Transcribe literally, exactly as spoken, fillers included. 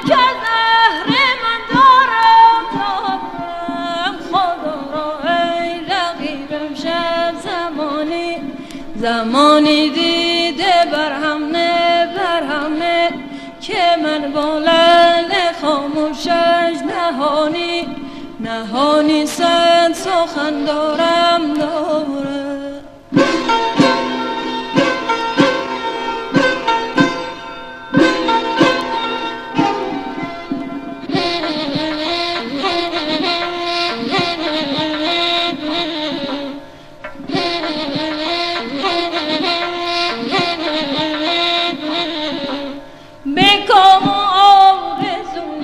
زمانی دیده بر همه بر همه که من با لعل خاموشش نهانی نهانی صد سخن دارم دارم